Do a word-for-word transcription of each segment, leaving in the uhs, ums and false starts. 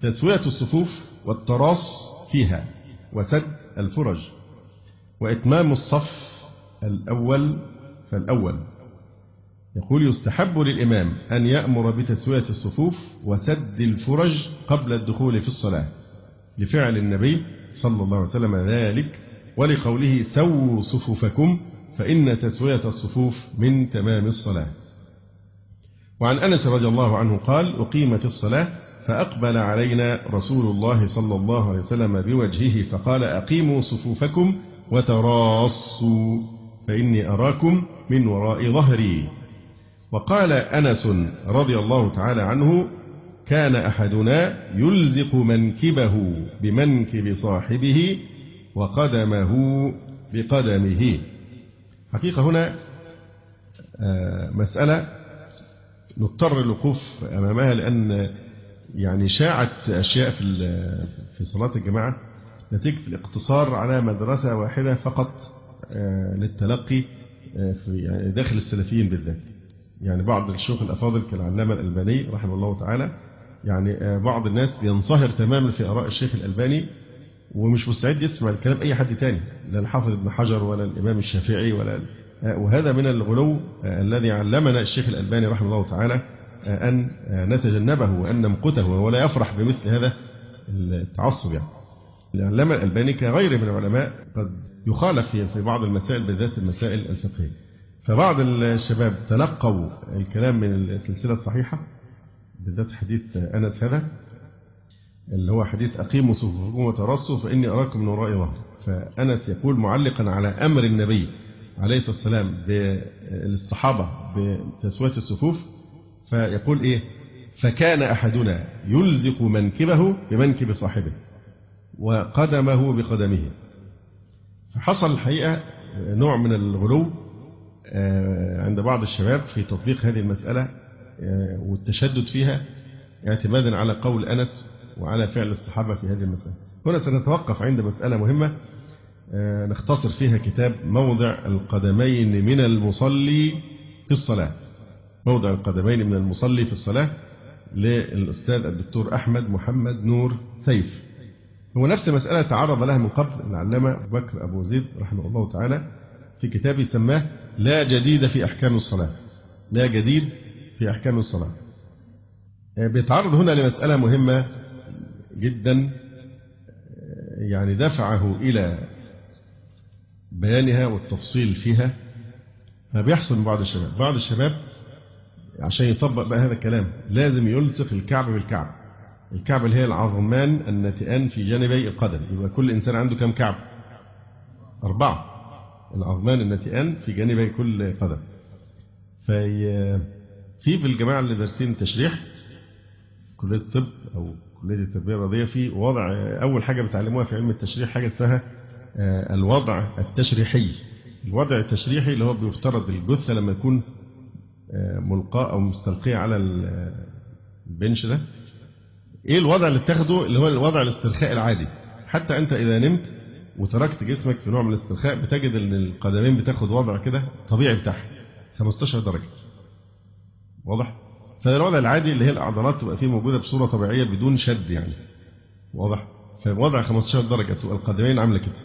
تسوية الصفوف والتراص فيها وسد الفرج وإتمام الصف الأول فالأول. يقول يستحب للإمام أن يأمر بتسوية الصفوف وسد الفرج قبل الدخول في الصلاة لفعل النبي صلى الله عليه وسلم ذلك ولقوله سووا صفوفكم فإن تسوية الصفوف من تمام الصلاة. وعن أنس رضي الله عنه قال أقيمت الصلاة فأقبل علينا رسول الله صلى الله عليه وسلم بوجهه فقال أقيموا صفوفكم وتراصوا فإني أراكم من وراء ظهري. وقال أنس رضي الله تعالى عنه كان أحدنا يلزق منكبه بمنكب صاحبه وقدمه بقدمه. حقيقة هنا مسألة نضطر الوقوف أمامها لأن يعني شاعت أشياء في في صلاة الجماعة نتيجة الاقتصار على مدرسة واحدة فقط للتلقي في داخل السلفيين بالذات. يعني بعض الشيوخ الأفاضل كالعلامة الألباني رحمه الله تعالى يعني بعض الناس ينصهر تماما في آراء الشيخ الألباني ومش مستعد يسمع الكلام أي حد تاني لا الحافظ ابن حجر ولا الإمام الشافعي ولا وهذا من الغلو الذي علمنا الشيخ الألباني رحمه الله تعالى أن نتجنبه وأن نمقته ولا يفرح بمثل هذا التعصب. يعني العلامة الألباني كغيره من العلماء قد يخالف في بعض المسائل بالذات المسائل الفقهية. فبعض الشباب تلقوا الكلام من السلسلة الصحيحة بالذات حديث أنس هذا اللي هو حديث أقيموا صفوفكم وتراصوا فإني أراكم من وراء ظهري. فأنس يقول معلقا على أمر النبي عليه الصلاة والسلام للصحابة بتسوية الصفوف فيقول إيه فكان أحدنا يلزق منكبه بمنكب صاحبه وقدمه بقدمه. فحصل الحقيقة نوع من الغلو عند بعض الشباب في تطبيق هذه المسألة والتشدد فيها اعتمادا على قول أنس وعلى فعل الصحابة في هذه المسألة. هنا سنتوقف عند مسألة مهمة نختصر فيها كتاب موضع القدمين من المصلي في الصلاة. موضع القدمين من المصلي في الصلاة للأستاذ الدكتور أحمد محمد نور سيف. هو نفس المسألة تعرض لها من قبل العلامة أبو بكر أبو زيد رحمه الله تعالى في كتاب سماه لا جديد في أحكام الصلاة. لا جديد في أحكام الصلاة. بيتعرض هنا لمسألة مهمة جدا يعني دفعه إلى بيانها والتفصيل فيها. فبيحصل من بعض الشباب بعض الشباب عشان يطبق بقى هذا الكلام لازم يلصق الكعب بالكعب. الكعب اللي هي العظمان الناتئان في جانبي القدم. يبقى كل إنسان عنده كم كعب؟ أربعة. العظمان الناتئان في جانبي كل قدم. في في في الجماعة اللي دارسين التشريح كلية الطب أو كلية التربية الرياضية في وضع أول حاجة بتعلموها في علم التشريح حاجة اسمها الوضع التشريحي. الوضع التشريحي اللي هو بيفترض الجثة لما يكون ملقاة أو مستلقية على البنش ده إيه الوضع اللي بتاخده اللي هو الوضع الاسترخاء العادي. حتى أنت إذا نمت وتركت جسمك في نوع من الاسترخاء بتجد أن القدمين بتاخد وضع كده طبيعي بتاعها خمسة عشر درجة. واضح؟ فده الوضع العادي اللي هي العضلات تبقى فيه موجودة بصورة طبيعية بدون شد يعني. واضح؟ فوضع خمسة عشر درجة تبقى القدمين عاملة كده.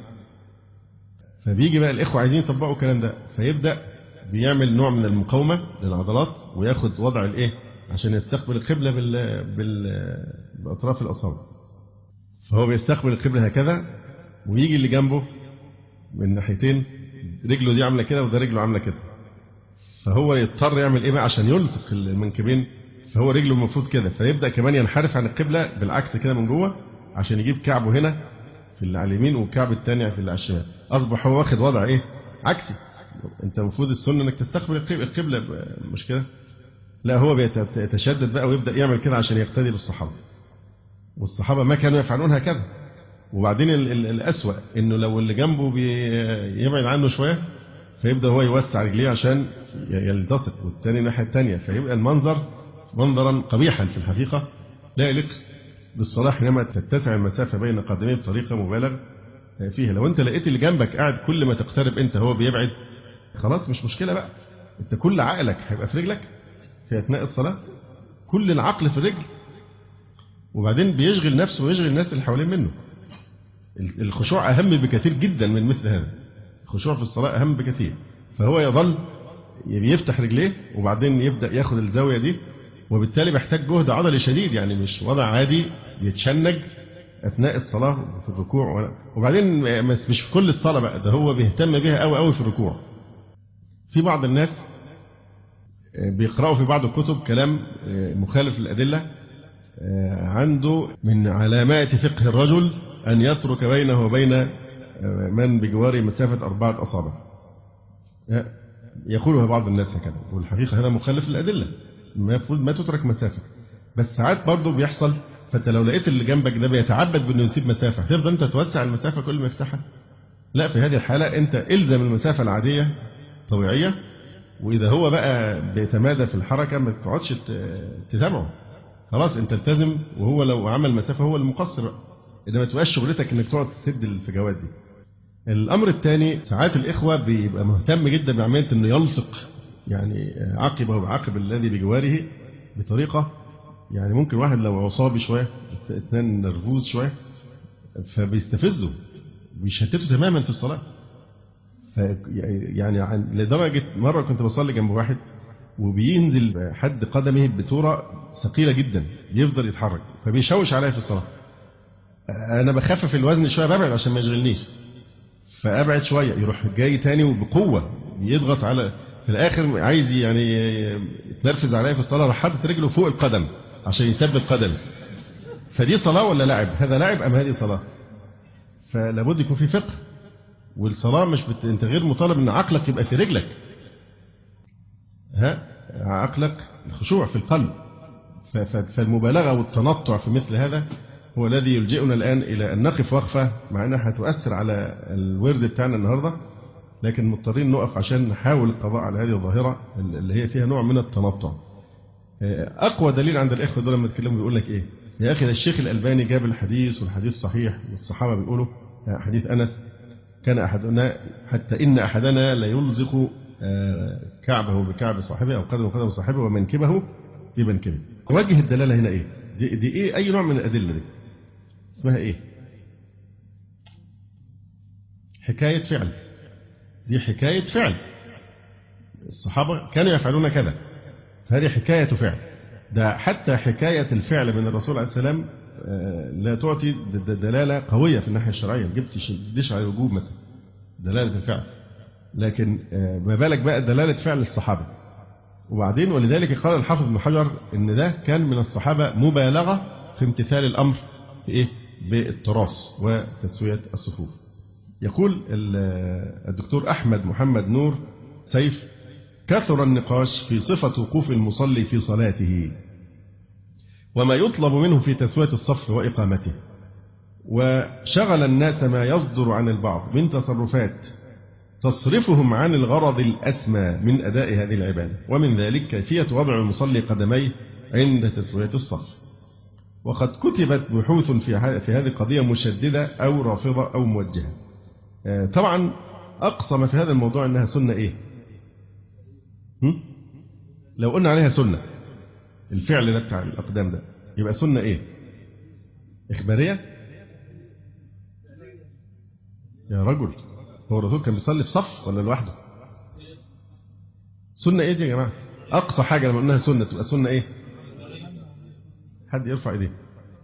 فبيجي بقى الإخوة عايزين يطبقوا الكلام ده فيبدأ بيعمل نوع من المقاومة للعضلات وياخد وضع الإيه عشان يستقبل القبلة بال... بال... بأطراف الأصابع. فهو بيستقبل القبلة هكذا ويجي اللي جنبه من ناحيتين رجله دي عاملة كده وده رجله عاملة كده. فهو يضطر يعمل إيه بقى عشان يلصق المنكبين. فهو رجله المفروض كده فيبدأ كمان ينحرف عن القبلة بالعكس كده من جوه عشان يجيب كعبه هنا في اللي على اليمين والكعب الثاني في اللي على الشمال. أصبح هو واخد وضع إيه عكسي. أنت المفروض السنة إنك تستقبل القبلة مش كده. لا هو بيتشدد بقى ويبدأ يعمل كده عشان يقتدي بالصحابة. والصحابة ما كانوا يفعلون هكذا. وبعدين الأسوأ إنه لو اللي جنبه بيبعد عنه شوية فيبدأ هو يوسع رجليه عشان يلتصق والتاني الناحية التانية فيبقى المنظر منظرا قبيحا في الحقيقة لا يليق بالصلاة حينما تتسع المسافة بين قدميه بطريقة مبالغ فيها. لو أنت لقيت اللي جنبك قاعد كل ما تقترب أنت هو بيبعد خلاص مش مشكلة بقى. أنت كل عقلك هيبقى في رجلك في أثناء الصلاة. كل العقل في الرجل وبعدين بيشغل نفسه ويشغل الناس اللي حوالين منه. الخشوع أهم بكثير جدا من مثل هذا. الخشوع في الصلاة أهم بكثير. فهو يظل يفتح رجليه وبعدين يبدأ ياخد الزاوية دي، وبالتالي بيحتاج جهد عضلي شديد، يعني مش وضع عادي يتشنج أثناء الصلاة في الركوع. وبعدين مش في كل الصلاة بقى، ده هو بيهتم بها أوي أوي في الركوع. في بعض الناس بيقرأوا في بعض الكتب كلام مخالف للأدلة. عنده من علامات فقه الرجل أن يترك بينه وبين من بجواره مسافة أربعة أصابع. يقولها بعض الناس هكذا، والحقيقة هذا مخالف للأدلة. المفروض ما تترك مسافة، بس ساعات برضه بيحصل. فأنت لو لقيت اللي جنبك ده بيتعبد بأنه يسيب مسافة، هتفضل أنت توسع المسافة كل ما يفتحها؟ لا، في هذه الحالة أنت إلزم المسافة العادية طبيعية، وإذا هو بقى بيتمادى في الحركة ما تقعدش تتابعه، خلاص أنت التزم، وهو لو عمل مسافة هو المقصر، إذا ما تبقاش شغلتك إنك تقعد تسد الفجوات دي. الأمر الثاني، ساعات الإخوة بيبقى مهتم جدا بعملية إنه يلصق يعني عقبه بعقب الذي بجواره بطريقة، يعني ممكن واحد لو عصابي شوية اثنين نرفوز شوية فبيستفزه بيشتته تماما في الصلاة. يعني لدرجة مرة كنت بصلي جنب واحد وبينزل حد قدمه بصورة ثقيلة جدا، يفضل يتحرك فبيشوش عليا في الصلاة. أنا بخفف الوزن شوية، ببعد عشان ما يشغلنيش، فأبعد شوية يروح جاي تاني وبقوة يضغط على، في الآخر عايز يعني يتنرفز عليا في الصلاة، راح حاطط رجله فوق القدم عشان يثبت قدمه. فدي صلاة ولا لعب؟ هذا لعب أم هذه صلاة؟ فلابد يكون في فقه، والصلاة مش بت... أنت غير مطالب أن عقلك يبقى في رجلك، ها عقلك الخشوع في القلب. ف... ف... فالمبالغة والتنطع في مثل هذا هو الذي يلجئنا الآن إلى أن نقف وقفة، مع أنها هتؤثر على الورد بتاعنا النهاردة، لكن مضطرين نقف عشان نحاول القضاء على هذه الظاهرة اللي هي فيها نوع من التنطع. أقوى دليل عند الإخوة دول لما يتكلموا بيقول لك إيه؟ يا أخي ده الشيخ الألباني جاب الحديث والحديث صحيح، والصحابة بيقولوا حديث أنس كان أحدنا حتى إن أحدنا لا يلزق كعبه بكعب صاحبه أو قدمه بقدم صاحبه ومنكبه بمنكبه. وجه الدلالة هنا إيه؟ دي, دي إيه؟ أي نوع من الأدلة دي؟ اسمها إيه؟ حكاية فعل. دي حكاية فعل، الصحابة كانوا يفعلون كذا، فهذه حكاية فعل. ده حتى حكاية الفعل من الرسول عليه السلام لا تعطي دلالة قوية في الناحية الشرعية، جبت ديش على الوجوب مثلا دلالة الفعل، لكن ما بالك بقى دلالة فعل الصحابة. وبعدين ولذلك قال الحافظ ابن حجر إن ده كان من الصحابة مبالغة في امتثال الأمر في إيه؟ بالتراص وتسوية الصفوف. يقول الدكتور أحمد محمد نور سيف: كثر النقاش في صفة وقوف المصلي في صلاته وما يطلب منه في تسوية الصف وإقامته، وشغل الناس ما يصدر عن البعض من تصرفات تصرفهم عن الغرض الأسمى من أداء هذه العبادة، ومن ذلك كيفية وضع المصلي قدميه عند تسوية الصف. وقد كتبت بحوث في هذه القضية مشددة أو رافضة أو موجهة. طبعا أقصى ما في هذا الموضوع أنها سنة إيه؟ هم؟ لو قلنا عليها سنة الفعل ده بتاع الأقدام ده يبقى سنة إيه؟ إخبارية؟ يا رجل، هو الرسول كان بيصلي في صف ولا لوحده؟ سنة إيه دي يا جماعة؟ أقصى حاجة لما قلناها سنة تبقى سنة إيه؟ حد يرفع إيديه.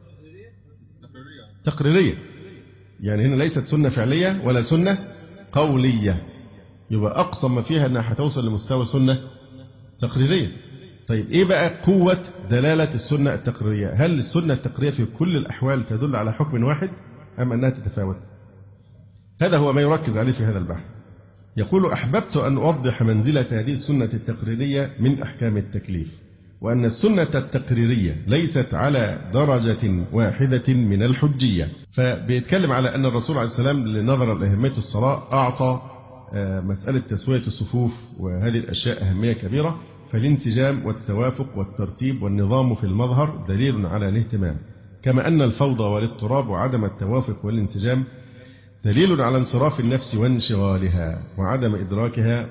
تقريرية. يعني هنا ليست سنة فعلية ولا سنة قولية، يبقى أقصى ما فيها أنها هتوصل لمستوى سنة تقريرية. طيب إيه بقى قوة دلالة السنة التقريرية؟ هل السنة التقريرية في كل الأحوال تدل على حكم واحد أم أنها تتفاوت؟ هذا هو ما يركز عليه في هذا البحث. يقول: أحببت أن أوضح منزلة هذه السنة التقريرية من أحكام التكليف، وأن السنة التقريرية ليست على درجة واحدة من الحجية. فبيتكلم على أن الرسول عليه السلام لنظرا لأهمية الصلاة أعطى مسألة تسوية الصفوف وهذه الأشياء أهمية كبيرة، فالانسجام والتوافق والترتيب والنظام في المظهر دليل على الاهتمام، كما أن الفوضى والاضطراب وعدم التوافق والانسجام دليل على انصراف النفس وانشغالها وعدم إدراكها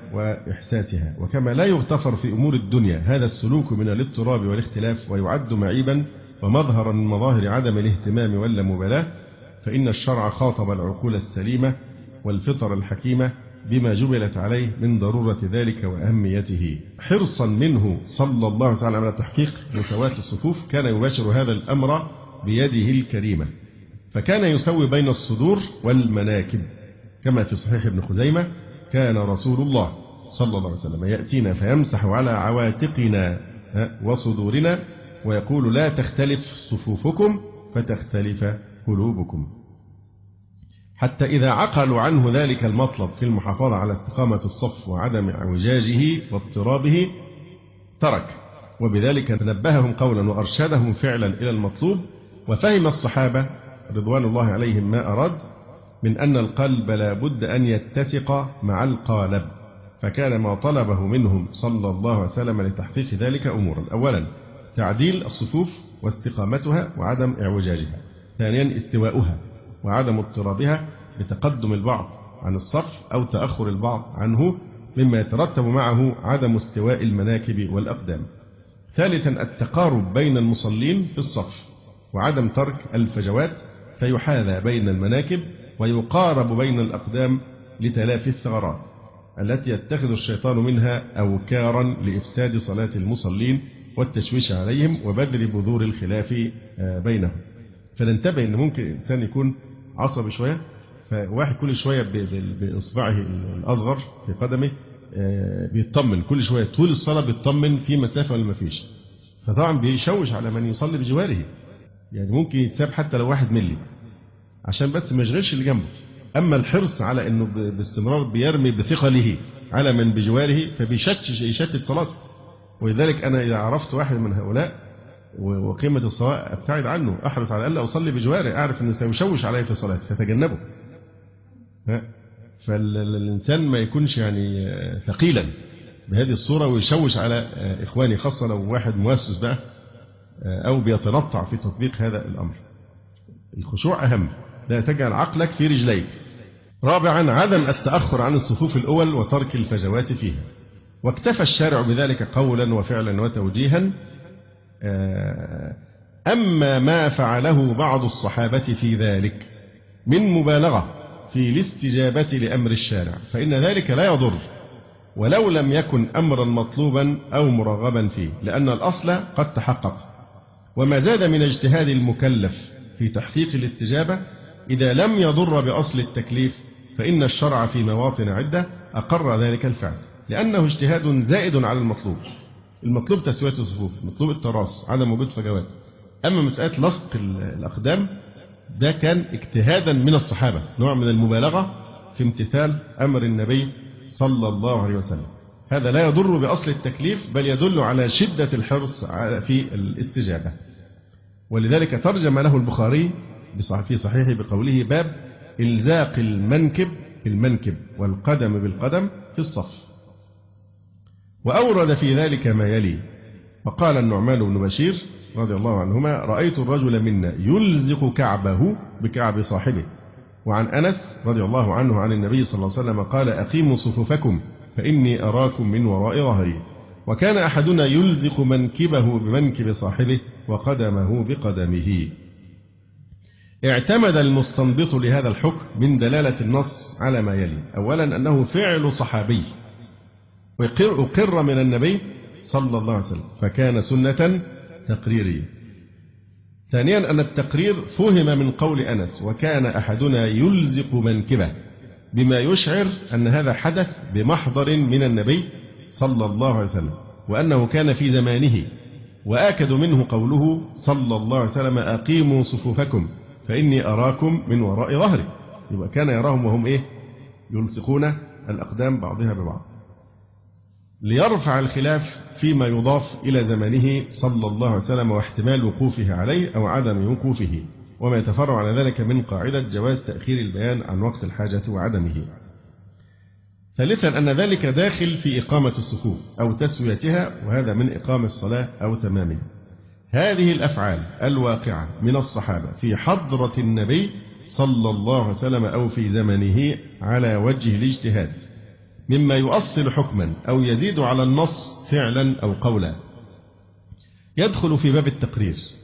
وإحساسها. وكما لا يغتفر في أمور الدنيا هذا السلوك من الاضطراب والاختلاف ويعد معيبا ومظهرا من مظاهر عدم الاهتمام واللامبالاة، فإن الشرع خاطب العقول السليمة والفطر الحكيمة بما جبلت عليه من ضرورة ذلك وأهميته. حرصا منه صلى الله عليه وسلم على تحقيق مساواة الصفوف كان يباشر هذا الأمر بيده الكريمة، فكان يسوي بين الصدور والمناكب، كما في صحيح ابن خزيمة: كان رسول الله صلى الله عليه وسلم يأتينا فيمسح على عواتقنا وصدورنا ويقول: لا تختلف صفوفكم فتختلف قلوبكم. حتى إذا عقلوا عنه ذلك المطلب في المحافظة على استقامة الصف وعدم اعوجاجه واضطرابه ترك، وبذلك نبههم قولا وأرشدهم فعلا إلى المطلوب. وفهم الصحابة رضوان الله عليهم ما أراد من أن القلب لا بد أن يتسق مع القالب، فكان ما طلبه منهم صلى الله عليه وسلم لتحقيق ذلك أمورا: أولا تعديل الصفوف واستقامتها وعدم اعوجاجها، ثانيا استواؤها وعدم اضطرابها بتقدم البعض عن الصف أو تأخر البعض عنه، مما يترتب معه عدم استواء المناكب والأقدام، ثالثا التقارب بين المصلين في الصف وعدم ترك الفجوات فيحاذى بين المناكب ويقارب بين الأقدام لتلافي الثغرات التي يتخذ الشيطان منها أوكارا لإفساد صلاة المصلين والتشويش عليهم وبذل بذور الخلاف بينهم. فننتبه أن ممكن الإنسان يكون عصبي شوية، فواحد كل شوية بإصبعه الأصغر في قدمه بيطمن كل شوية طول الصلاة، بيطمن في مسافة ولا ما فيش، فطبعا بيشوش على من يصلي بجواره، يعني ممكن يتساب حتى لو واحد ملي عشان بس ما يشغلش اللي جنبه. أما الحرص على أنه باستمرار بيرمي بثقله على من بجواره فبيشتت يشتت صلاته. ولذلك أنا إذا عرفت واحد من هؤلاء وقيمة الصلاة أبتعد عنه، أحرص على ألا أصلي بجواره، أعرف أنه سيشوش علي في الصلاة فتجنبه. فالإنسان ما يكونش يعني ثقيلا بهذه الصورة ويشوش على إخواني، خاصة لو واحد مؤسس بقى أو بيتنطع في تطبيق هذا الأمر. الخشوع أهم، لا تجعل عقلك في رجليك. رابعا عدم التأخر عن الصفوف الأول وترك الفجوات فيها، واكتفى الشارع بذلك قولا وفعلا وتوجيها. أما ما فعله بعض الصحابة في ذلك من مبالغة في الاستجابة لأمر الشارع فإن ذلك لا يضر ولو لم يكن أمرا مطلوبا أو مرغبا فيه، لأن الأصل قد تحقق. وما زاد من اجتهاد المكلف في تحقيق الاستجابة إذا لم يضر بأصل التكليف فإن الشرع في مواطن عدة أقر ذلك الفعل، لأنه اجتهاد زائد على المطلوب. المطلوب تسوية الصفوف، مطلوب التراص، عدم وجود فجوات. أما مسألة لصق الأقدام ده كان اجتهادا من الصحابة، نوع من المبالغة في امتثال أمر النبي صلى الله عليه وسلم. هذا لا يضر بأصل التكليف بل يدل على شدة الحرص في الاستجابة. ولذلك ترجم له البخاري في صحيحه بقوله: باب إلزاق المنكب بالمنكب والقدم بالقدم في الصف. وأورد في ذلك ما يلي: وقال النعمان بن بشير رضي الله عنهما: رأيت الرجل منا يلزق كعبه بكعب صاحبه. وعن أنس رضي الله عنه عن النبي صلى الله عليه وسلم قال: أقيموا صفوفكم فإني أراكم من وراء ظهري. وكان أحدنا يلزق منكبه بمنكب صاحبه وقدمه بقدمه. اعتمد المستنبط لهذا الحكم من دلالة النص على ما يلي: أولا أنه فعل صحابي وقر من النبي صلى الله عليه وسلم فكان سنة تقريرية. ثانيا أن التقرير فهم من قول أنس: وكان أحدنا يلزق منكبه، بما يشعر أن هذا حدث بمحضر من النبي صلى الله عليه وسلم وأنه كان في زمانه. وآكد منه قوله صلى الله عليه وسلم: أقيموا صفوفكم فإني أراكم من وراء ظهري. يبقى كان يراهم وهم إيه؟ يلصقون الأقدام بعضها ببعض، ليرفع الخلاف فيما يضاف إلى زمانه صلى الله عليه وسلم واحتمال وقوفه عليه أو عدم وقوفه، وما يتفرع على ذلك من قاعدة جواز تأخير البيان عن وقت الحاجة وعدمه. ثالثا أن ذلك داخل في إقامة الصفوف أو تسويتها، وهذا من إقامة الصلاة أو تمامها. هذه الأفعال الواقعة من الصحابة في حضرة النبي صلى الله عليه وسلم أو في زمنه على وجه الاجتهاد مما يؤصل حكما أو يزيد على النص فعلا أو قولا، يدخل في باب التقرير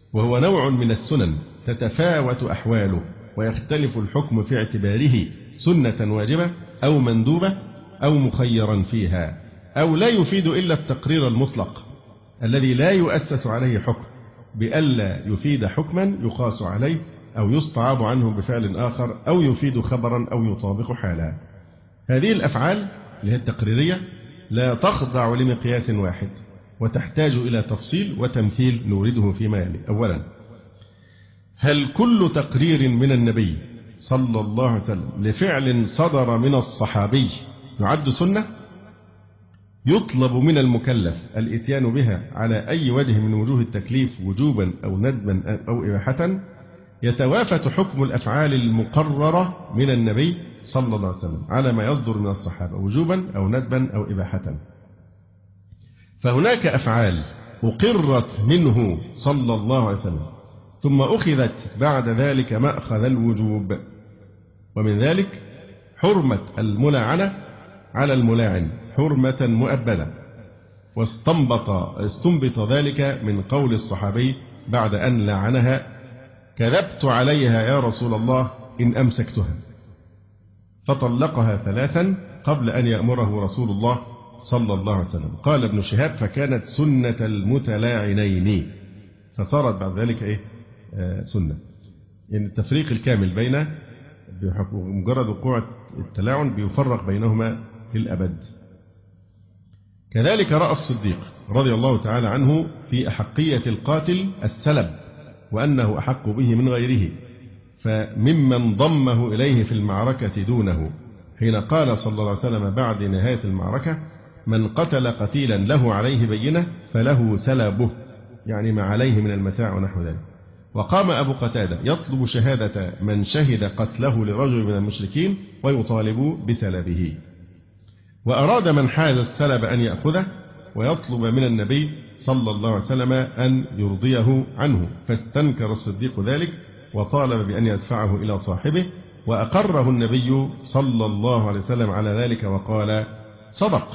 وهو نوع من السنن تتفاوت أحواله ويختلف الحكم في اعتباره سنة واجبة أو مندوبة أو مخيرا فيها، أو لا يفيد إلا التقرير المطلق الذي لا يؤسس عليه حكم بألا يفيد حكما يقاس عليه أو يستعاض عنه بفعل آخر أو يفيد خبرا أو يطابق حالا. هذه الأفعال اللي هي التقريرية لا تخضع لمقياس واحد وتحتاج إلى تفصيل وتمثيل نورده فيما يلي. أولا، هل كل تقرير من النبي صلى الله عليه وسلم لفعل صدر من الصحابي يعد سنة؟ يطلب من المكلف الإتيان بها على أي وجه من وجوه التكليف وجوبا أو ندبا أو إباحة؟ يتوافت حكم الأفعال المقررة من النبي صلى الله عليه وسلم على ما يصدر من الصحابة وجوبا أو ندبا أو إباحة. فهناك أفعال أقرت منه صلى الله عليه وسلم ثم أخذت بعد ذلك مأخذ الوجوب، ومن ذلك حرمة الملاعنة على الملاعن حرمة مؤبدة، واستنبط استنبط ذلك من قول الصحابي بعد أن لعنها: كذبت عليها يا رسول الله إن أمسكتها، فطلقها ثلاثا قبل أن يأمره رسول الله صلى الله عليه وسلم. قال ابن شهاب: فكانت سنة المتلاعنين، فصارت بعد ذلك إيه؟ آه سنة. يعني التفريق الكامل بين مجرد وقوع التلاعن بيفرق بينهما للأبد. كذلك رأى الصديق رضي الله تعالى عنه في أحقية القاتل السلب وأنه أحق به من غيره، فممن ضمه إليه في المعركة دونه، حين قال صلى الله عليه وسلم بعد نهاية المعركة: من قتل قتيلا له عليه بينة فله سلبه، يعني ما عليه من المتاع ونحو ذلك. وقام أبو قتادة يطلب شهادة من شهد قتله لرجل من المشركين ويطالب بسلبه. وأراد من حاز السلب أن يأخذه ويطلب من النبي صلى الله عليه وسلم أن يرضيه عنه، فاستنكر الصديق ذلك وطالب بأن يدفعه إلى صاحبه، وأقره النبي صلى الله عليه وسلم على ذلك وقال: صدق.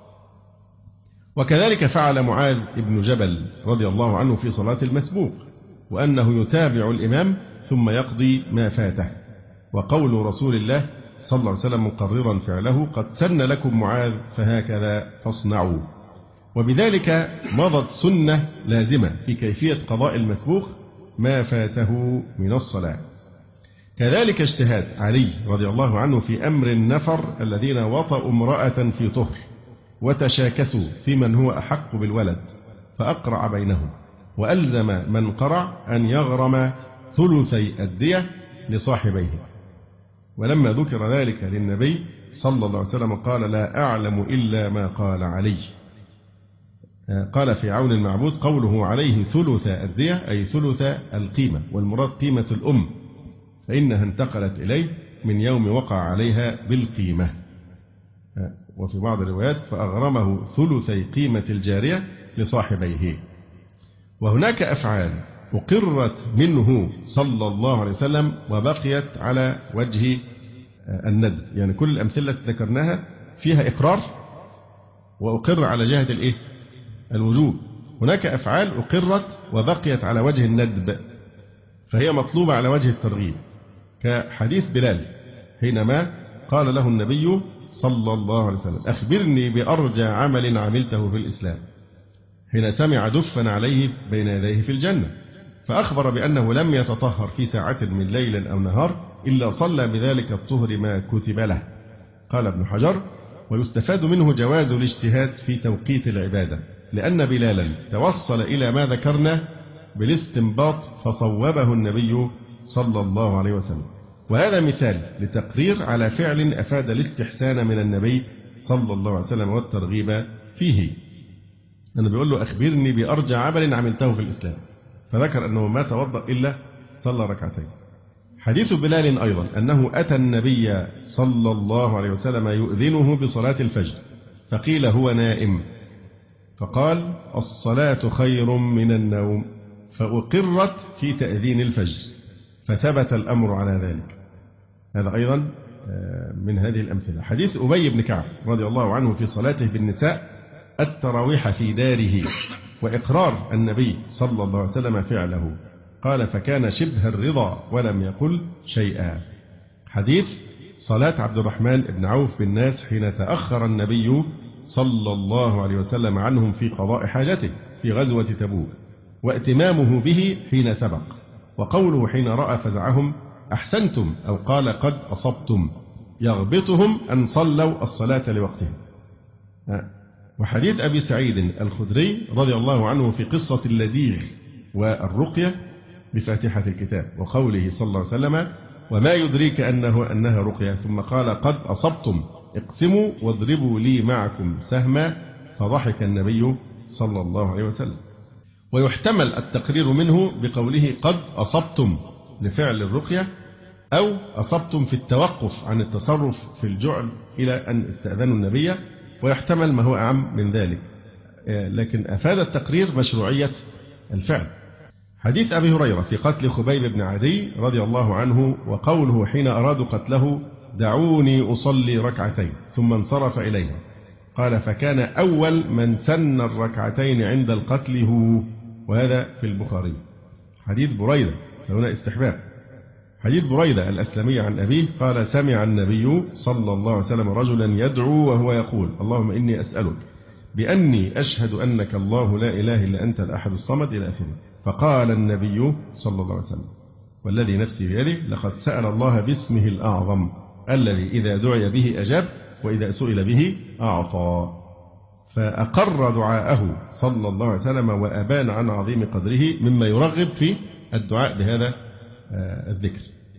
وكذلك فعل معاذ بن جبل رضي الله عنه في صلاة المسبوق، وأنه يتابع الإمام ثم يقضي ما فاته، وقول رسول الله صلى الله عليه وسلم مقررا فعله: قد سن لكم معاذ فهكذا فاصنعوا. وبذلك مضت سنة لازمة في كيفية قضاء المسبوق ما فاته من الصلاة. كذلك اجتهاد علي رضي الله عنه في أمر النفر الذين وطأوا امرأة في طهر وتشاكسوا في من هو أحق بالولد، فأقرع بينهم، وألزم من قرع أن يغرم ثلثي الدية لصاحبيه. ولما ذكر ذلك للنبي صلى الله عليه وسلم قال: لا أعلم إلا ما قال علي. قال في عون المعبود: قوله عليه ثلث الدية أي ثلث القيمة، والمراد قيمة الأم، فإنها انتقلت إليه من يوم وقع عليها بالقيمة. وفي بعض الروايات: فأغرمه ثلثي قيمة الجارية لصاحبيه. وهناك أفعال أقرت منه صلى الله عليه وسلم وبقيت على وجه الندب، يعني كل الأمثلة التي ذكرناها فيها إقرار وأقر على جهة الإيه؟ الوجوب. هناك أفعال أقرت وبقيت على وجه الندب، فهي مطلوبة على وجه الترغيب، كحديث بلال حينما قال له النبي صلى الله عليه وسلم: أخبرني بأرجى عمل عملته في الإسلام، حين سمع دفا عليه بين يديه في الجنة، فأخبر بأنه لم يتطهر في ساعة من ليل أو نهار إلا صلى بذلك الطهر ما كتب له. قال ابن حجر: ويستفاد منه جواز الاجتهاد في توقيت العبادة، لأن بلالا توصل إلى ما ذكرنا بالاستنباط فصوبه النبي صلى الله عليه وسلم. وهذا مثال لتقرير على فعل أفاد الاستحسان من النبي صلى الله عليه وسلم والترغيب فيه. أنا بيقول له: أخبرني بأرجى عمل عملته في الإسلام، فذكر أنه ما توضأ إلا صلى ركعتين. حديث بلال أيضا أنه أتى النبي صلى الله عليه وسلم يؤذنه بصلاة الفجر، فقيل هو نائم، فقال: الصلاة خير من النوم، فأقرت في تأذين الفجر، فثبت الأمر على ذلك. هذا أيضا من هذه الأمثلة. حديث أبي بن كعب رضي الله عنه في صلاته بالنساء التراويح في داره، وإقرار النبي صلى الله عليه وسلم فعله. قال فكان شبه الرضا ولم يقل شيئا. حديث صلاة عبد الرحمن بن عوف بالناس حين تأخر النبي صلى الله عليه وسلم عنهم في قضاء حاجته في غزوة تبوك، وائتمامه به حين سبق، وقوله حين رأى فزعهم أحسنتم أو قال قد أصبتم يغبطهم أن صلوا الصلاة لوقتها. وحديث أبي سعيد الخدري رضي الله عنه في قصة اللذيذ والرقية بفاتحة الكتاب، وقوله صلى الله عليه وسلم وما يدريك أنه أنها رقية، ثم قال قد أصبتم اقسموا واضربوا لي معكم سهما، فضحك النبي صلى الله عليه وسلم. ويحتمل التقرير منه بقوله قد أصبتم لفعل الرقية، أو أصبتم في التوقف عن التصرف في الجعل إلى أن استأذنوا النبي، ويحتمل ما هو أعم من ذلك، لكن أفاد التقرير مشروعية الفعل. حديث أبي هريرة في قتل خبيب بن عدي رضي الله عنه، وقوله حين أرادوا قتله دعوني أصلي ركعتين ثم انصرف إليها، قال فكان أول من سن الركعتين عند القتل هو، وهذا في البخاري. حديث بريدة فهنا استحباب. حديث بريدة الأسلمي عن أبيه قال سمع النبي صلى الله عليه وسلم رجلا يدعو وهو يقول اللهم إني أسألك بأني أشهد أنك الله لا إله إلا أنت الأحد الصمد إلى آخره. فقال النبي صلى الله عليه وسلم والذي نفسي بيده لقد سأل الله باسمه الأعظم الذي إذا دعي به أجاب وإذا سئل به أعطى. فأقر دعاءه صلى الله عليه وسلم وأبان عن عظيم قدره مما يرغب في الدعاء بهذا الذكر.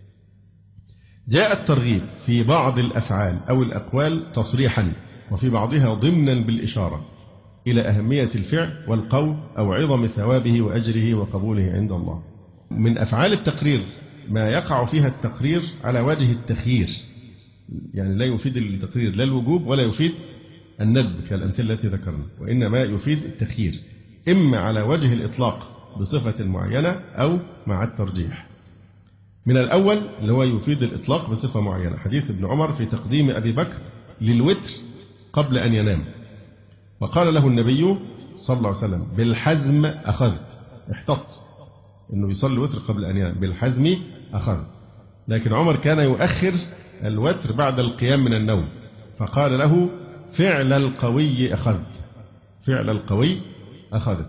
جاء الترغيب في بعض الأفعال أو الأقوال تصريحا، وفي بعضها ضمنا بالإشارة إلى أهمية الفعل والقول أو عظم ثوابه وأجره وقبوله عند الله. من أفعال التقرير ما يقع فيها التقرير على وجه التخيير، يعني لا يفيد التقرير لا الوجوب ولا يفيد الندب كالأمثلة التي ذكرنا، وإنما يفيد التخيير إما على وجه الإطلاق بصفة معينة أو مع الترجيح. من الأول اللي هو يفيد الإطلاق بصفة معينة، حديث ابن عمر في تقديم أبي بكر للوتر قبل أن ينام، وقال له النبي صلى الله عليه وسلم بالحزم أخذت، احتط أنه يصلي الوتر قبل أن ينام، بالحزم أخذت. لكن عمر كان يؤخر الوتر بعد القيام من النوم، فقال له فعل القوي أخذت، فعل القوي أخذت.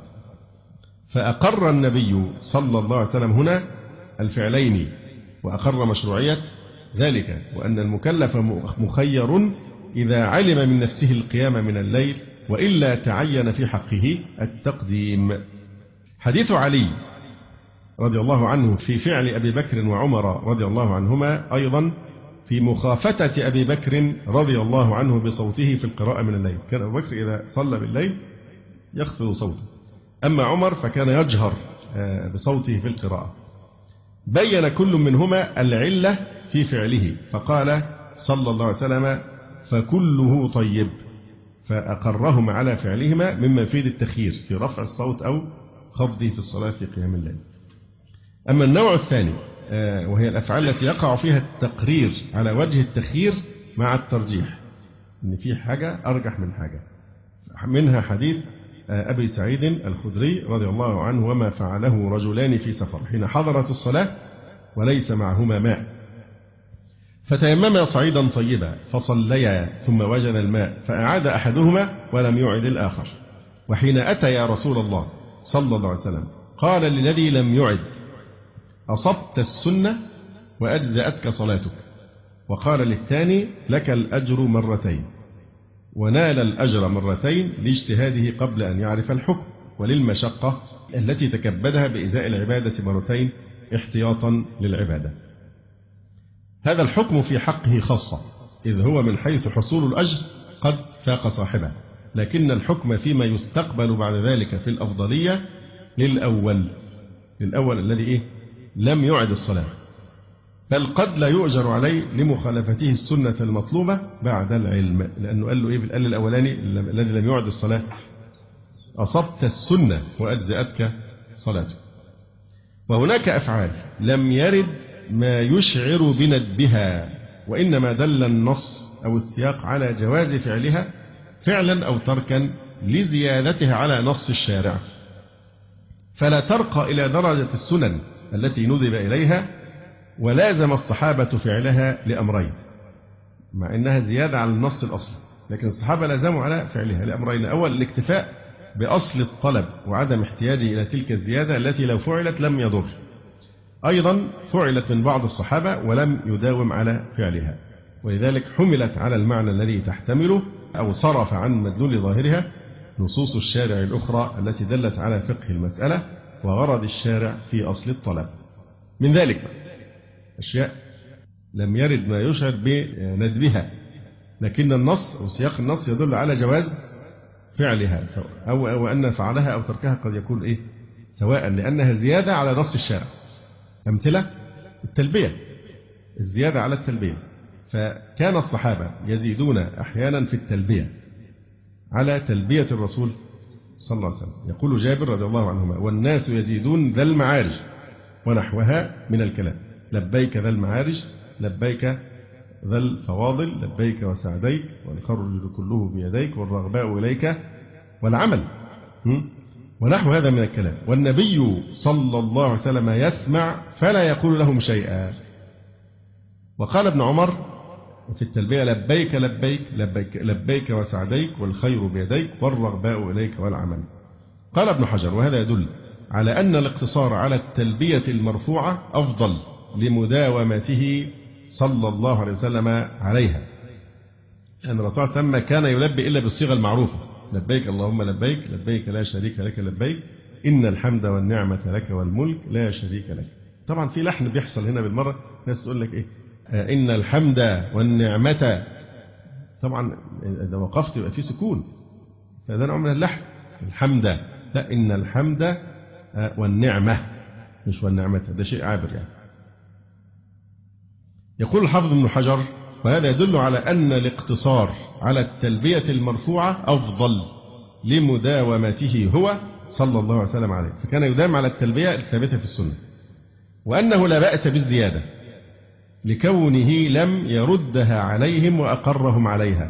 فأقر النبي صلى الله عليه وسلم هنا الفعلين، وأقر مشروعية ذلك، وأن المكلف مخير إذا علم من نفسه القيام من الليل، وإلا تعين في حقه التقديم. حديث علي رضي الله عنه في فعل أبي بكر وعمر رضي الله عنهما أيضا في مخافتة أبي بكر رضي الله عنه بصوته في القراءة من الليل، كان أبو بكر إذا صلى بالليل يخفض صوته، أما عمر فكان يجهر بصوته في القراءة. بين كل منهما العلة في فعله، فقال صلى الله عليه وسلم فكله طيب، فأقرهم على فعلهما مما يفيد التخيير في رفع الصوت أو خفضه في الصلاة في قيام الليل. أما النوع الثاني وهي الأفعال التي يقع فيها التقرير على وجه التخيير مع الترجيح، إن في حاجة أرجح من حاجة، منها حديث أبي سعيد الخدري رضي الله عنه وما فعله رجلان في سفر حين حضرت الصلاة وليس معهما ماء، فتيمما صعيدا طيبا فصليا ثم وجد الماء فأعاد أحدهما ولم يعد الآخر، وحين أتى يا رسول الله صلى الله عليه وسلم قال للذي لم يعد أصبت السنة وأجزأتك صلاتك، وقال للثاني لك الأجر مرتين، ونال الأجر مرتين لاجتهاده قبل أن يعرف الحكم وللمشقة التي تكبدها بإزاء العبادة مرتين احتياطا للعبادة. هذا الحكم في حقه خاصة، إذ هو من حيث حصول الأجر قد فاق صاحبه، لكن الحكم فيما يستقبل بعد ذلك في الأفضلية للأول، للأول الذي إيه؟ لم يعد الصلاة، بل قد لا يؤجر عليه لمخالفته السنة المطلوبة بعد العلم، لأنه قال له إيه؟ قال الأولاني الذي لم يعد الصلاة أصبت السنة وأجزأتك صلاتك. وهناك أفعال لم يرد ما يشعر بندبها، وإنما دل النص أو السياق على جواز فعلها فعلا أو تركا لزيادتها على نص الشارع، فلا ترقى إلى درجة السنن التي ندب إليها، ولازم الصحابة فعلها لأمرين، مع أنها زيادة على النص الأصلي، لكن الصحابة لازموا على فعلها لأمرين: أول الاكتفاء بأصل الطلب وعدم احتياجه إلى تلك الزيادة التي لو فعلت لم يضر، أيضا فعلت من بعض الصحابة ولم يداوم على فعلها، ولذلك حملت على المعنى الذي تحتمله أو صرف عن مدلول ظاهرها نصوص الشارع الأخرى التي دلت على فقه المسألة وغرض الشارع في أصل الطلب. من ذلك أشياء لم يرد ما يشعر بندبها، لكن النص أو سياق النص يدل على جواز فعلها، أو أو أن فعلها أو تركها قد يكون إيه سواء، لأنها زيادة على نص الشارع. أمثلة: التلبية، الزيادة على التلبية، فكان الصحابة يزيدون أحيانا في التلبية على تلبية الرسول صلى الله عليه وسلم. يقول جابر رضي الله عنهما: والناس يزيدون ذا المعارج ونحوها من الكلام، لبيك ذا المعارج، لبيك ذا الفواضل، لبيك وسعديك، والخرج كله بيديك، والرغباء إليك والعمل، ونحو هذا من الكلام. والنبي صلى الله عليه وسلم يسمع فلا يقول لهم شيئا. وقال ابن عمر في التلبية: لبيك لبيك لبيك, لبيك وسعديك، والخير بيديك، والرغباء إليك والعمل. قال ابن حجر: وهذا يدل على أن الاقتصار على التلبية المرفوعة أفضل لمداومته صلى الله عليه وسلم عليها، أن الرسول صلى الله عليه وسلم كان يلبي إلا بالصيغة المعروفة: لبيك اللهم لبيك، لبيك لا شريك لك لبيك، إن الحمد والنعمة لك والملك لا شريك لك. طبعا في لحن بيحصل هنا بالمرة، ناس تقول لك إيه آه إن الحمد والنعمة، طبعا إذا وقفت يبقى في سكون، فهذا نوع من اللحن. الحمد، لا، إن الحمد آه والنعمة، مش والنعمة، ده شيء عابر يعني. يقول الحافظ ابن حجر: وهذا يدل على أن الاقتصار على التلبية المرفوعة أفضل لمداومته هو صلى الله عليه وسلم عليه، فكان يدام على التلبية الثابتة في السنة، وأنه لا بأس بالزيادة لكونه لم يردها عليهم وأقرهم عليها،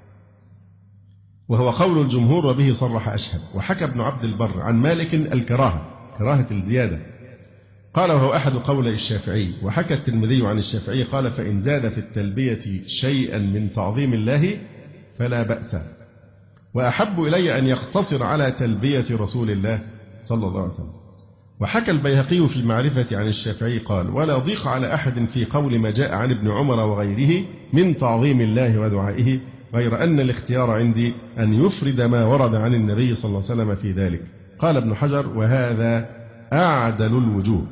وهو قول الجمهور وبه صرح أشهب. وحكى ابن عبد البر عن مالك الكراهة، كراهة الزيادة، قال وهو أحد قولي الشافعي. وحكى الترمذي عن الشافعي قال: فإن زاد في التلبية شيئا من تعظيم الله فلا بأس، وأحب إلي أن يقتصر على تلبية رسول الله صلى الله عليه وسلم. وحكى البيهقي في المعرفة عن الشافعي قال: ولا ضيق على أحد في قول ما جاء عن ابن عمر وغيره من تعظيم الله ودعائه، غير أن الاختيار عندي أن يفرد ما ورد عن النبي صلى الله عليه وسلم في ذلك. قال ابن حجر: وهذا أعدل الوجوه.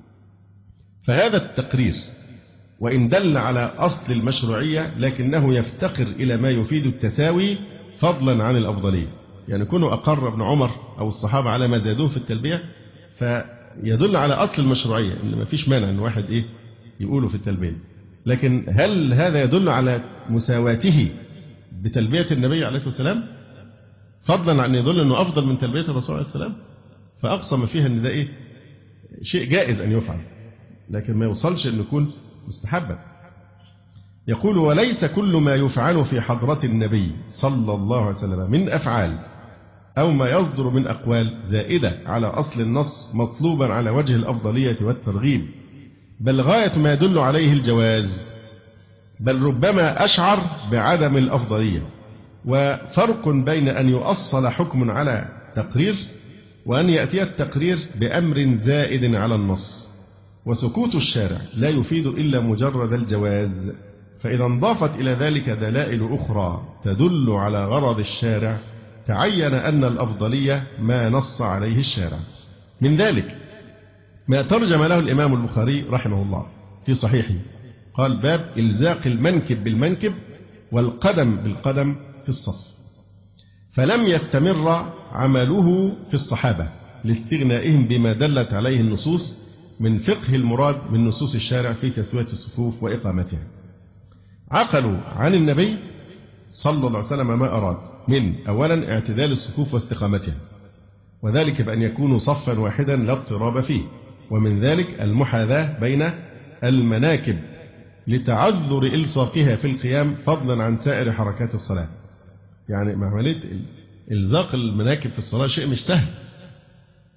فهذا التقرير وإن دل على أصل المشروعية لكنه يفتقر إلى ما يفيد التساوي فضلا عن الأفضلية، يعني كونه أقر ابن عمر أو الصحابة على ما زادوه في التلبية فيدل على أصل المشروعية، إن ما فيش مانع أن واحد إيه يقوله في التلبية، لكن هل هذا يدل على مساواته بتلبية النبي عليه الصلاة والسلام فضلا عن يدل أنه أفضل من تلبية الرسول عليه السلام؟ فأقسم فيها أن ده إيه شيء جائز أن يفعل، لكن ما يوصلش أن يكون مستحبا. يقول: وليس كل ما يفعل في حضرة النبي صلى الله عليه وسلم من أفعال أو ما يصدر من أقوال زائدة على أصل النص مطلوبا على وجه الأفضلية والترغيب، بل غاية ما يدل عليه الجواز، بل ربما أشعر بعدم الأفضلية. وفرق بين أن يؤصل حكم على تقرير وأن يأتي التقرير بأمر زائد على النص، وسكوت الشارع لا يفيد إلا مجرد الجواز، فإذا انضافت إلى ذلك دلائل أخرى تدل على غرض الشارع تعين أن الأفضلية ما نص عليه الشارع. من ذلك ما ترجم له الإمام البخاري رحمه الله في صحيحه، قال: باب إلزاق المنكب بالمنكب والقدم بالقدم في الصف. فلم يستمر عمله في الصحابة لاستغنائهم بما دلت عليه النصوص من فقه المراد من نصوص الشارع في تسوية الصفوف وإقامتها. عقلوا عن النبي صلى الله عليه وسلم ما أراد من أولا اعتدال الصفوف واستقامتها، وذلك بأن يكونوا صفا واحدا لا اضطراب فيه، ومن ذلك المحاذاة بين المناكب لتعذر إلصاقها في القيام فضلا عن سائر حركات الصلاة. يعني عملية إلزاق المناكب في الصلاة شيء مش سهل،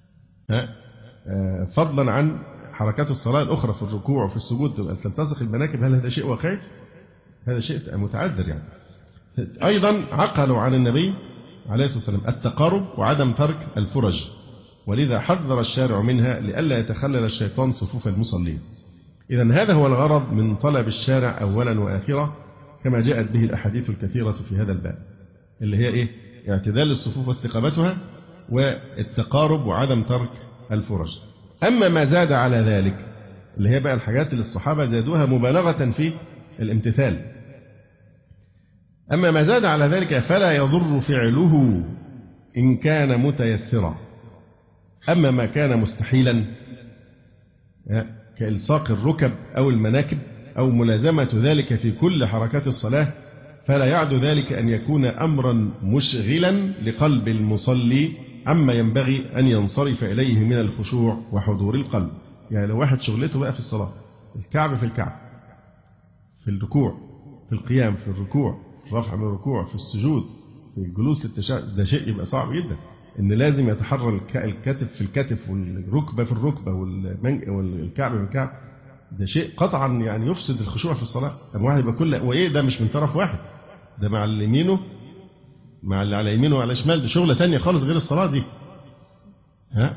فضلا عن حركات الصلاة الأخرى في الركوع وفي السجود تلتصق المناكب، هل هذا شيء واقعي؟ هذا شيء متعذر يعني. أيضا عقلوا عن النبي عليه الصلاة والسلام التقارب وعدم ترك الفرج، ولذا حذر الشارع منها لئلا يتخلل الشيطان صفوف المصلين. إذن هذا هو الغرض من طلب الشارع أولا وآخرا كما جاءت به الأحاديث الكثيرة في هذا الباب، اللي هي إيه؟ اعتدال الصفوف واستقامتها والتقارب وعدم ترك الفرج. أما ما زاد على ذلك اللي هي بقى الحاجات اللي الصحابة زادوها مبالغة في الامتثال، أما ما زاد على ذلك فلا يضر فعله إن كان متيسرا، أما ما كان مستحيلا كإلصاق الركب أو المناكب أو ملازمة ذلك في كل حركات الصلاة فلا يعد ذلك أن يكون أمرا مشغلا لقلب المصلي عما ينبغي أن ينصرف إليه من الخشوع وحضور القلب. يعني لو واحد شغلته بقى في الصلاة الكعب في الكعب، في الركوع، في القيام، في الركوع، رفع من الركوع، في السجود، في الجلوس التشهد، ده شيء يبقى صعب جدا، إن لازم يتحرر الكتف في الكتف والركبة في الركبة والكعب في الكعب، ده شيء قطعا يعني يفسد الخشوع في الصلاة. طب واحد يبقى كل وإيه ده مش من طرف واحد، ده مع اللي يمينه مع اللي على يمينه وعلى شمال، دي شغلة تانية خالص غير الصلاة دي. ها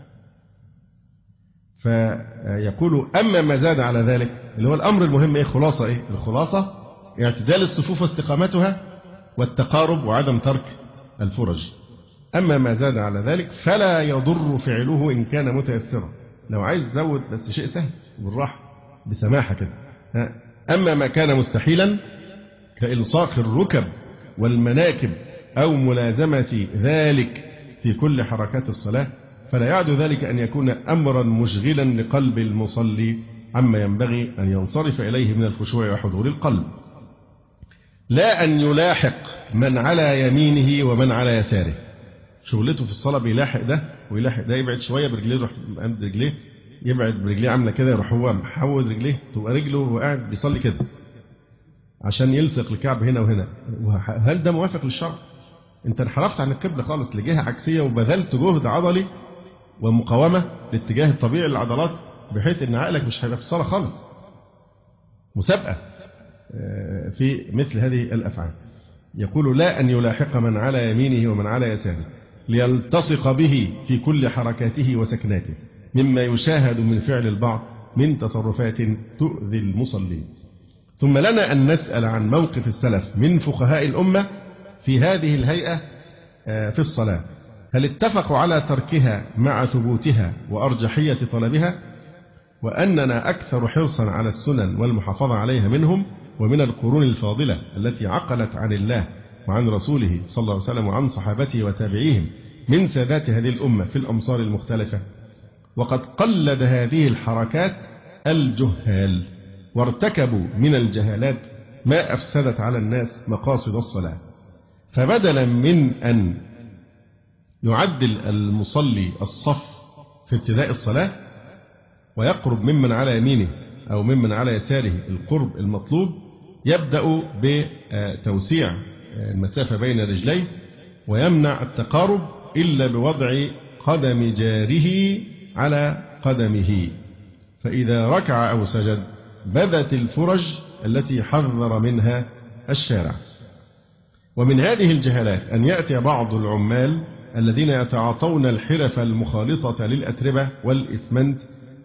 فيقول أما ما زاد على ذلك اللي هو الأمر المهم إيه؟ خلاصة إيه؟ الخلاصة اعتدال الصفوف واستقامتها والتقارب وعدم ترك الفرج. أما ما زاد على ذلك فلا يضر فعله إن كان متيسرا، لو عايز تزود بس شيء سهل بالراحة بسماحة كده. أما ما كان مستحيلا كإلصاق الركب والمناكب أو ملازمة ذلك في كل حركات الصلاة فلا يعد ذلك أن يكون أمرا مشغلا لقلب المصلي عما ينبغي أن ينصرف إليه من الخشوع وحضور القلب، لا أن يلاحق من على يمينه ومن على يساره. شغلته في الصلاة بيلاحق ده ويلاحق ده، يبعد شوية برجليه يروح عند رجليه، يبعد برجليه عاملة كده يروح هو محود رجليه، تبقى رجله وهو قاعد بيصلي كده عشان يلصق الكعب هنا وهنا. هل ده موافق للشرع؟ أنت انحرفت عن القبلة خالص لجهة عكسية وبذلت جهد عضلي ومقاومة لاتجاه الطبيعي للعضلات بحيث أن عقلك مش هيبقى في الصلاة خالص. مسابقة في مثل هذه الأفعال. يقول لا أن يلاحق من على يمينه ومن على يساره ليلتصق به في كل حركاته وسكناته مما يشاهد من فعل البعض من تصرفات تؤذي المصلين. ثم لنا أن نسأل عن موقف السلف من فقهاء الأمة في هذه الهيئة في الصلاة، هل اتفقوا على تركها مع ثبوتها وأرجحية طلبها، وأننا أكثر حرصا على السنن والمحافظة عليها منهم ومن القرون الفاضلة التي عقلت عن الله وعن رسوله صلى الله عليه وسلم وعن صحابته وتابعيهم من سادات هذه الأمة في الأمصار المختلفة. وقد قلد هذه الحركات الجهال وارتكبوا من الجهالات ما أفسدت على الناس مقاصد الصلاة، فبدلا من أن يعدل المصلي الصف في ابتداء الصلاة ويقرب ممن على يمينه أو ممن على يساره القرب المطلوب، يبدأ بتوسيع المسافة بين رجليه ويمنع التقارب إلا بوضع قدم جاره على قدمه، فإذا ركع أو سجد بدت الفرج التي حذر منها الشارع. ومن هذه الجهالات أن يأتي بعض العمال الذين يتعاطون الحرف المخالطة للأتربة والإسمنت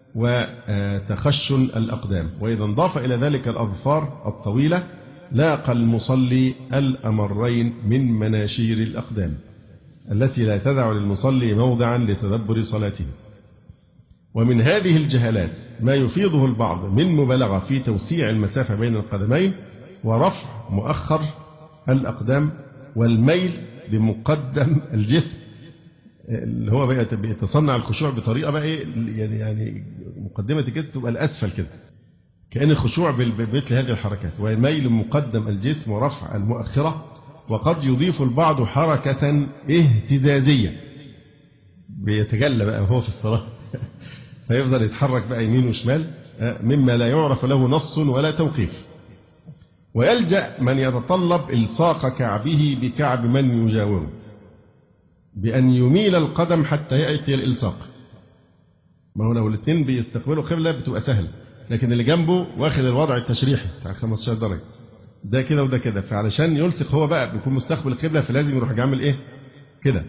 وتخشن الأقدام، وإذا انضاف إلى ذلك الأظفار الطويلة لاقى المصلي الأمرين من مناشير الأقدام التي لا تدع للمصلي موضعا لتدبر صلاته. ومن هذه الجهالات ما يفيضه البعض من مبالغة في توسيع المسافة بين القدمين ورفع مؤخر الأقدام والميل بمقدم الجسم، اللي هو بقى بيتصنع الخشوع بطريقة بقى إيه يعني يعني مقدمة الجسم تبقى الأسفل كده كأن الخشوع بمثل هذه الحركات، والميل مقدم الجسم ورفع المؤخرة. وقد يضيف البعض حركة اهتزازية بيتجلى بقى وهو في الصلاة فيفضل يتحرك بقى يمين وشمال مما لا يعرف له نص ولا توقيف. ويلجأ من يتطلب إلصاق كعبه بكعب من يجاوره بأن يميل القدم حتى يأتي الإلصاق ما هو لو الاثنين بيستقبلوا قبلة بتبقى سهل، لكن اللي جنبه واخد الوضع التشريحي بتاع خمستاشر درجة، ده كده وده كده، فعلشان يلصق هو بقى بيكون مستقبل القبلة فلازم يروح يعمل ايه كده.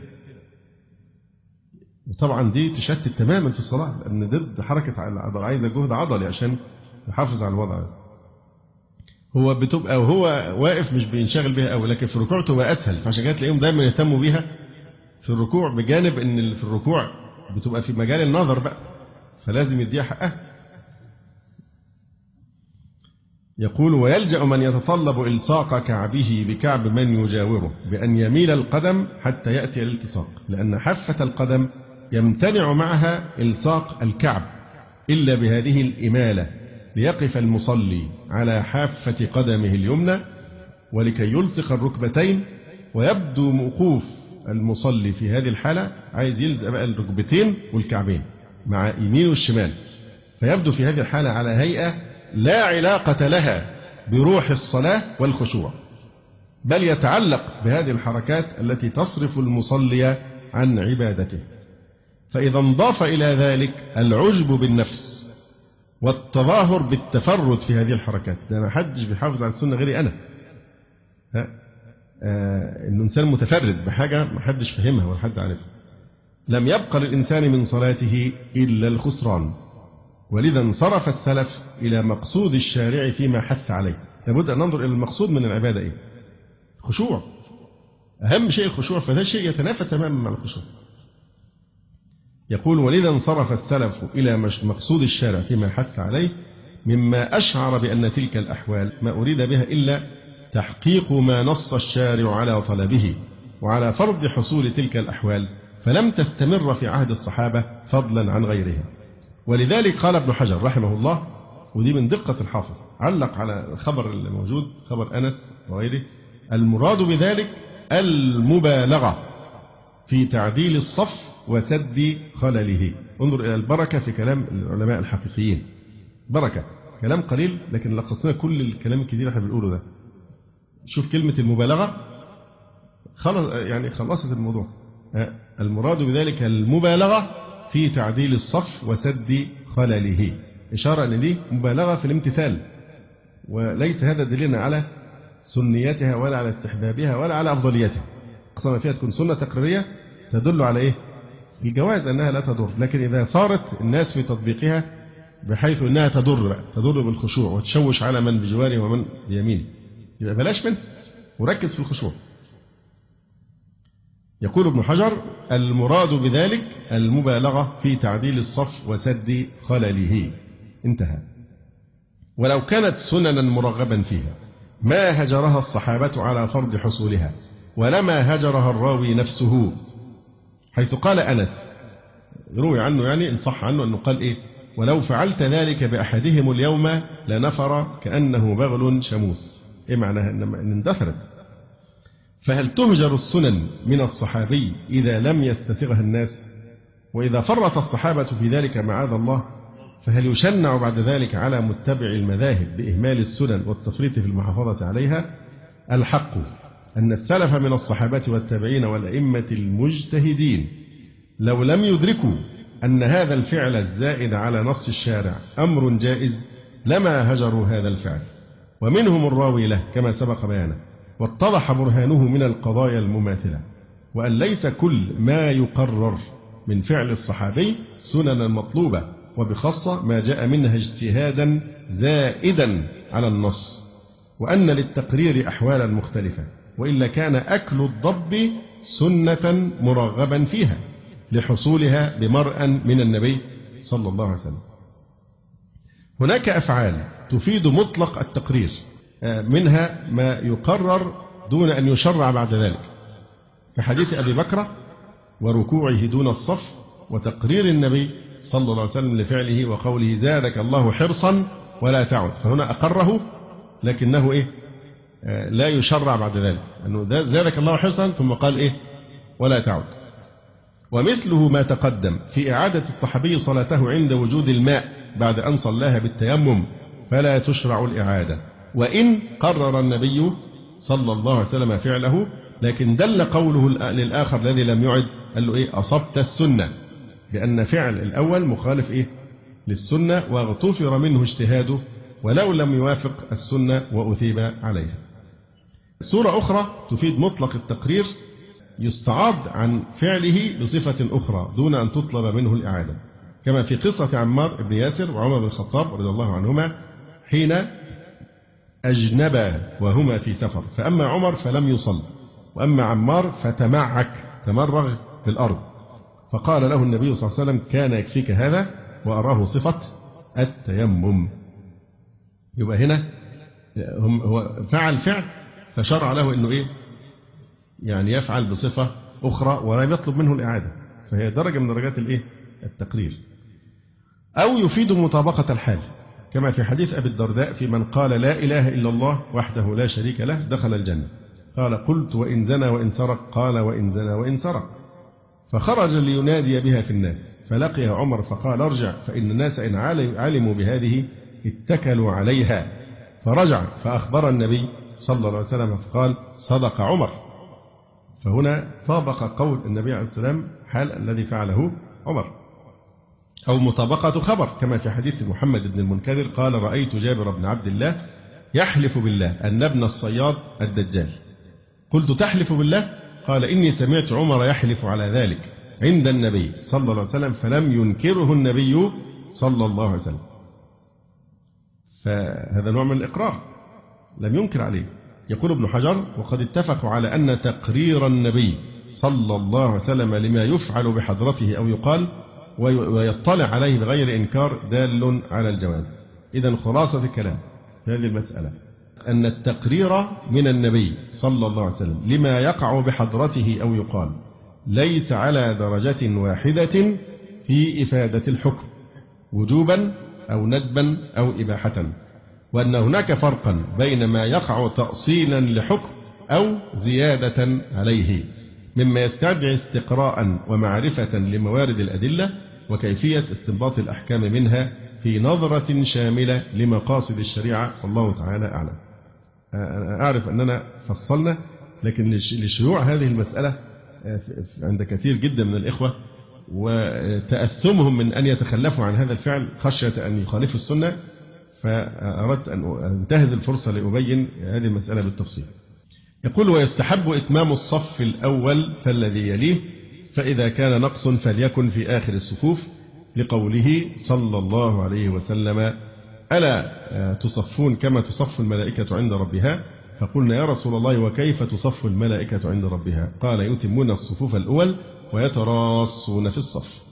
وطبعا دي تشتت تماما في الصلاة، لأن ضد حركة العضلة، عايزة جهد عضلي عشان يحافظ على الوضع. هو بتبقى وهو واقف مش بينشغل بيها قوي، لكن في الركوع تبقى أسهل، فعشان كده تلاقيهم دايما يهتموا بيها في الركوع، بجانب إن اللي في الركوع بتبقى في مجال النظر بقى، فلازم يديها حقها. يقول: ويلجأ من يتطلب إلصاق كعبه بكعب من يجاوره بأن يميل القدم حتى يأتي الالتصاق، لأن حافة القدم يمتنع معها إلصاق الكعب إلا بهذه الإمالة، ليقف المصلي على حافة قدمه اليمنى ولكي يلصق الركبتين، ويبدو موقوف المصلي في هذه الحالة عايز يلزق بقى الركبتين والكعبين مع يمين والشمال، فيبدو في هذه الحالة على هيئة لا علاقة لها بروح الصلاة والخشوع، بل يتعلق بهذه الحركات التي تصرف المصلي عن عبادته. فإذا انضاف إلى ذلك العجب بالنفس والتظاهر بالتفرد في هذه الحركات، ده ما حدش بيحافظ على السنة غيري أنا، ها آه الإنسان متفرد بحاجة ما حدش فهمها ولا حد عارفها، لم يبقى للإنسان من صلاته إلا الخسران. ولذا انصرف السلف إلى مقصود الشارع فيما حث عليه. لابد أن ننظر إلى المقصود من العبادة إيه؟ خشوع، أهم شيء الخشوع، فده شيء يتنافى تماما مع الخشوع. يقول: ولذا انصرف السلف إلى مقصود الشارع فيما حث عليه، مما أشعر بأن تلك الأحوال ما أريد بها إلا تحقيق ما نص الشارع على طلبه وعلى فرض حصول تلك الأحوال، فلم تستمر في عهد الصحابة فضلا عن غيرهم. ولذلك قال ابن حجر رحمه الله، ودي من دقة الحافظ، علق على الخبر الموجود خبر أنس وغيره: المراد بذلك المبالغة في تعديل الصف وسد خلله. انظر إلى البركة في كلام العلماء الحقيقيين، بركة كلام قليل لكن لقصنا كل الكلام الكثير اللي احنا بنقوله ده. شوف كلمة المبالغة خلص يعني خلصت الموضوع. المراد بذلك المبالغة في تعديل الصف وسد خلله، إشارة أن دي مبالغة في الامتثال، وليس هذا دليلا على سنيتها ولا على استحبابها ولا على أفضليتها. أقصى ما فيها تكون سنة تقريرية تدل على إيه؟ الجواز، أنها لا تضر، لكن إذا صارت الناس في تطبيقها بحيث أنها تضر تضر بالخشوع وتشوش على من بجواره ومن بيمينه، يبقى بلاش منه وركز في الخشوع. يقول ابن حجر: المراد بذلك المبالغة في تعديل الصف وسد خلله. انتهى. ولو كانت سننا مرغبا فيها ما هجرها الصحابة على فرض حصولها، ولما هجرها الراوي نفسه، حيث قال أنس روي عنه يعني إن صح عنه أنه قال إيه: ولو فعلت ذلك بأحدهم اليوم لنفر كأنه بغل شموس. إيه معناها؟ إن اندثرت. فهل تهجر السنن من الصحابي إذا لم يستثغها الناس؟ وإذا فرط الصحابة في ذلك معاذ الله، فهل يشنع بعد ذلك على متبع المذاهب بإهمال السنن والتفريط في المحافظة عليها؟ الحق أن السلف من الصحابة والتابعين والأئمة المجتهدين لو لم يدركوا أن هذا الفعل الزائد على نص الشارع أمر جائز لما هجروا هذا الفعل، ومنهم الراوي له كما سبق بيانه، واتضح برهانه من القضايا المماثلة، وأن ليس كل ما يقرر من فعل الصحابي سننا مطلوبة، وبخاصة ما جاء منها اجتهادا زائدا على النص، وأن للتقرير أحوالا مختلفة، وإلا كان أكل الضب سنة مرغبا فيها لحصولها بمرأ من النبي صلى الله عليه وسلم. هناك أفعال تفيد مطلق التقرير، منها ما يقرر دون أن يشرع بعد ذلك، كحديث أبي بكر وركوعه دون الصف، وتقرير النبي صلى الله عليه وسلم لفعله وقوله زادك الله حرصا ولا تعد، فهنا أقره لكنه إيه؟ لا يشرع بعد ذلك، أنه زادك الله حرصا ثم قال إيه؟ ولا تعد. ومثله ما تقدم في إعادة الصحابي صلاته عند وجود الماء بعد أن صلاها بالتيمم، فلا تشرع الإعادة، وإن قرر النبي صلى الله عليه وسلم فعله، لكن دل قوله للآخر الذي لم يعد قال له إيه؟ أصبت السنة، بأن فعل الأول مخالف إيه؟ للسنة، واغتفر منه اجتهاده ولو لم يوافق السنة وأثيب عليها. صورة أخرى تفيد مطلق التقرير، يستعاض عن فعله بصفة أخرى دون أن تطلب منه الإعادة، كما في قصة عمار بن ياسر وعمر بن الخطاب رضي الله عنهما حين أجنبا وهما في سفر، فأما عمر فلم يصل، وأما عمار فتمعك تمرغ في الأرض، فقال له النبي صلى الله عليه وسلم كان يكفيك هذا، وأراه صفة التيمم. يبقى هنا هو فعل فعل فشرع له أنه إيه؟ يعني يفعل بصفة أخرى ولم يطلب منه الإعادة، فهي درجة من درجات الإيه؟ التقرير. أو يفيد مطابقة الحال، كما في حديث أبي الدرداء في من قال لا إله إلا الله وحده لا شريك له دخل الجنة، قال قلت وإن زنى وإن سرق، قال وإن زنى وإن سرق، فخرج لينادي بها في الناس، فلقيها عمر فقال ارجع فإن الناس إن علموا بهذه اتكلوا عليها، فرجع فأخبر النبي صلى الله عليه وسلم فقال صدق عمر. فهنا طابق قول النبي عليه السلام حال الذي فعله عمر. أو مطابقة خبر، كما في حديث محمد بن المنكدر قال رأيت جابر بن عبد الله يحلف بالله أن ابن الصياد الدجال، قلت تحلف بالله؟ قال إني سمعت عمر يحلف على ذلك عند النبي صلى الله عليه وسلم فلم ينكره النبي صلى الله عليه وسلم. فهذا نوع من الإقرار لم ينكر عليه. يقول ابن حجر وقد اتفقوا على أن تقرير النبي صلى الله عليه وسلم لما يفعل بحضرته أو يقال ويطلع عليه بغير إنكار دال على الجواز. إذن خلاصة الكلام في هذه المسألة أن التقرير من النبي صلى الله عليه وسلم لما يقع بحضرته أو يقال ليس على درجة واحدة في إفادة الحكم وجوبا أو ندبا أو إباحة، وأن هناك فرقا بين ما يقع تأصيلا لحكم أو زيادة عليه مما يستدعي استقراء ومعرفة لموارد الأدلة وكيفية استنباط الأحكام منها في نظرة شاملة لمقاصد الشريعة، والله تعالى أعلم. أنا أعرف أننا فصلنا، لكن لشيوع هذه المسألة عند كثير جدا من الإخوة وتأثمهم من أن يتخلفوا عن هذا الفعل خشية أن يخالفوا السنة، فأردت أن أنتهز الفرصة لأبين هذه المسألة بالتفصيل. يقول ويستحب إتمام الصف الأول فالذي يليه، فإذا كان نقص فليكن في آخر الصفوف، لقوله صلى الله عليه وسلم ألا تصفون كما تصف الملائكة عند ربها؟ فقلنا يا رسول الله وكيف تصف الملائكة عند ربها؟ قال يتمون الصفوف الأول ويتراصون في الصف.